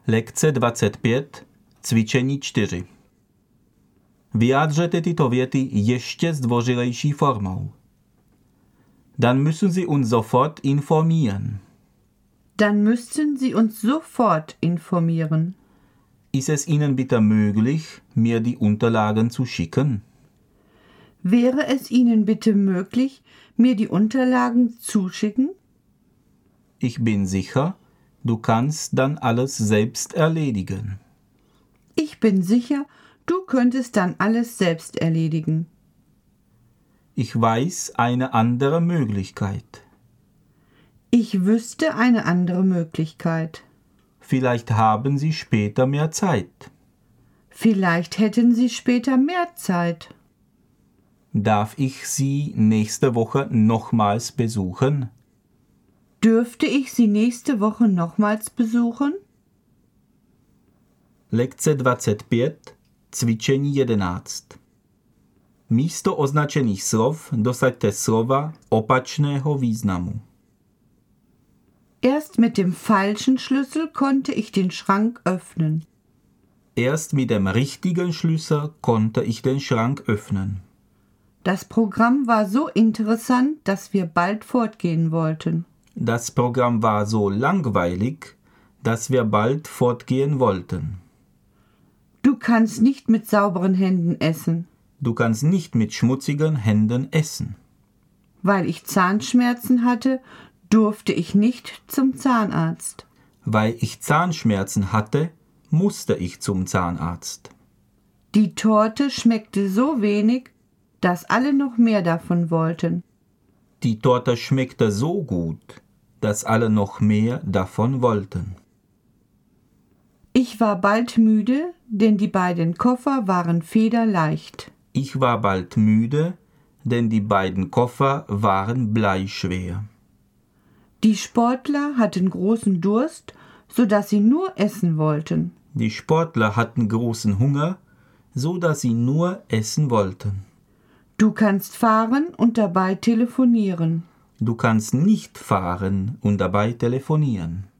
Lekce 25, cvičení 4. Vyjádřete tyto věty ještě zdvořilejší formou. Dann müssen Sie uns sofort informieren. Dann müssten Sie uns sofort informieren. Ist es Ihnen bitte möglich, mir die Unterlagen zu schicken? Wäre es Ihnen bitte möglich, mir die Unterlagen zuschicken? Ich bin sicher, du kannst dann alles selbst erledigen. Ich bin sicher, du könntest dann alles selbst erledigen. Ich weiß eine andere Möglichkeit. Ich wüsste eine andere Möglichkeit. Vielleicht haben Sie später mehr Zeit. Vielleicht hätten Sie später mehr Zeit. Darf ich Sie nächste Woche nochmals besuchen? Dürfte ich Sie nächste Woche nochmals besuchen? Lekce 25, cvičení 11. Místo označených slov dosaďte slova opačného významu. Erst mit dem falschen Schlüssel konnte ich den Schrank öffnen. Erst mit dem richtigen Schlüssel konnte ich den Schrank öffnen. Das Programm war so interessant, dass wir bald fortgehen wollten. Das Programm war so langweilig, dass wir bald fortgehen wollten. Du kannst nicht mit sauberen Händen essen. Du kannst nicht mit schmutzigen Händen essen. Weil ich Zahnschmerzen hatte, durfte ich nicht zum Zahnarzt. Weil ich Zahnschmerzen hatte, musste ich zum Zahnarzt. Die Torte schmeckte so wenig, dass alle noch mehr davon wollten. Die Torte schmeckte so gut, dass alle noch mehr davon wollten. Ich war bald müde, denn die beiden Koffer waren federleicht. Ich war bald müde, denn die beiden Koffer waren bleischwer. Die Sportler hatten großen Durst, so dass sie nur essen wollten. Die Sportler hatten großen Hunger, so dass sie nur essen wollten. Du kannst fahren und dabei telefonieren. Du kannst nicht fahren und dabei telefonieren.